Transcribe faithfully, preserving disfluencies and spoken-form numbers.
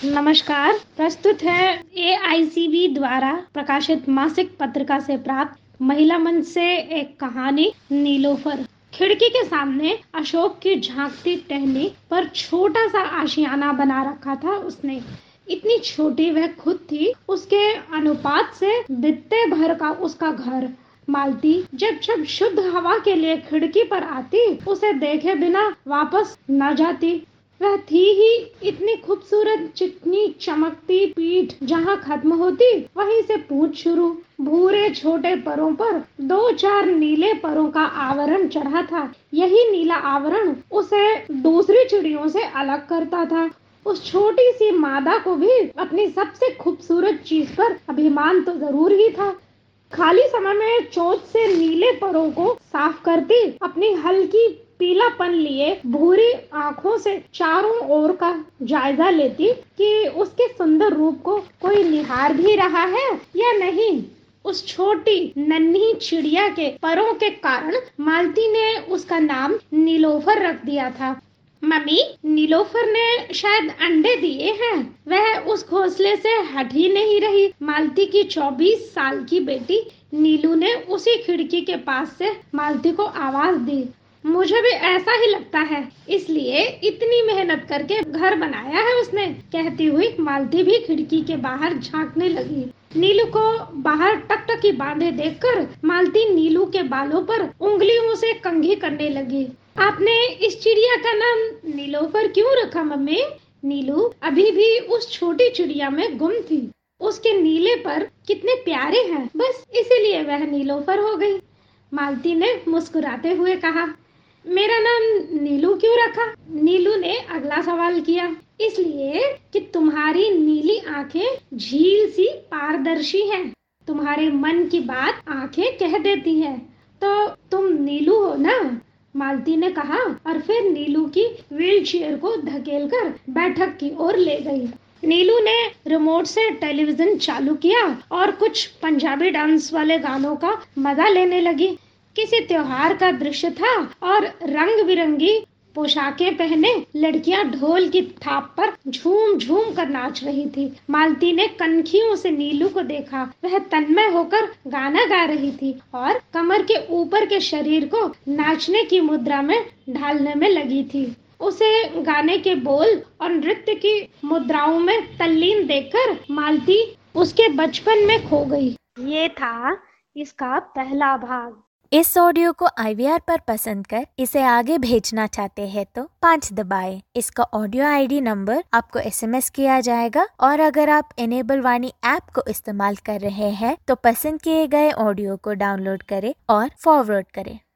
नमस्कार। प्रस्तुत है ए आई सी बी द्वारा प्रकाशित मासिक पत्रिका से प्राप्त महिला मंच से एक कहानी, नीलोफर। खिड़की के सामने अशोक की झांकती टहनी पर छोटा सा आशियाना बना रखा था उसने। इतनी छोटी वह खुद थी, उसके अनुपात से बित्ते भर का उसका घर। मालती जब जब शुद्ध हवा के लिए खिड़की पर आती, उसे देखे बिना वापस न जाती। वह थी ही इतनी खूबसूरत, चिकनी चमकती पीठ जहाँ खत्म होती, वहीं से पूंछ शुरू। भूरे छोटे परों पर दो चार नीले परों का आवरण चढ़ा था। यही नीला आवरण उसे दूसरी चिड़ियों से अलग करता था। उस छोटी सी मादा को भी अपनी सबसे खूबसूरत चीज पर अभिमान तो जरूर ही था। खाली समय में चोंच से नीले परों को साफ करती, अपनी हल्की पीलापन लिए भूरी आंखों से चारों ओर का जायजा लेती कि उसके सुंदर रूप को कोई निहार भी रहा है या नहीं। उस छोटी नन्ही चिड़िया के परों के कारण मालती ने उसका नाम नीलोफर रख दिया था। मम्मी, नीलोफर ने शायद अंडे दिए हैं। वह उस घोंसले से हट ही नहीं रही। मालती की चौबीस साल की बेटी नीलू ने उसी खिड़की के पास से मालती को आवाज दी। मुझे भी ऐसा ही लगता है, इसलिए इतनी मेहनत करके घर बनाया है उसने, कहती हुई मालती भी खिड़की के बाहर झांकने लगी। नीलू को बाहर टकटकी बांधे देखकर मालती नीलू के बालों पर उंगलियों से कंघी करने लगी। आपने इस चिड़िया का नाम नीलोफर क्यों रखा मम्मी? नीलू अभी भी उस छोटी चिड़िया में गुम थी। उसके नीले पर कितने प्यारे हैं, बस इसीलिए वह नीलोफर हो गई। मालती ने मुस्कुराते हुए कहा। मेरा नाम नीलू क्यों रखा? नीलू ने अगला सवाल किया। इसलिए कि तुम्हारी नीली आंखें झील सी पारदर्शी हैं। तुम्हारे मन की बात आंखें कह देती हैं। तो तुम नीलू हो ना? मालती ने कहा और फिर नीलू की व्हील चेयर को धकेलकर बैठक की ओर ले गई। नीलू ने रिमोट से टेलीविजन चालू किया और कुछ पंजाबी डांस वाले गानों का मजा लेने लगी। किसी त्योहार का दृश्य था और रंग बिरंगी पोशाकें पहने लड़कियां ढोल की थाप पर झूम झूम कर नाच रही थी। मालती ने कनखियों से नीलू को देखा। वह तन्मय होकर गाना गा रही थी और कमर के ऊपर के शरीर को नाचने की मुद्रा में ढालने में लगी थी। उसे गाने के बोल और नृत्य की मुद्राओं में तल्लीन देखकर मालती उसके बचपन में खो गई। ये था इसका पहला भाग। इस ऑडियो को आई वी आर पर पसंद कर इसे आगे भेजना चाहते हैं तो पाँच दबाएं। इसका ऑडियो आई डी नंबर आपको एस एम एस किया जाएगा और अगर आप इनेबल वाणी ऐप को इस्तेमाल कर रहे हैं तो पसंद किए गए ऑडियो को डाउनलोड करें और फॉरवर्ड करें।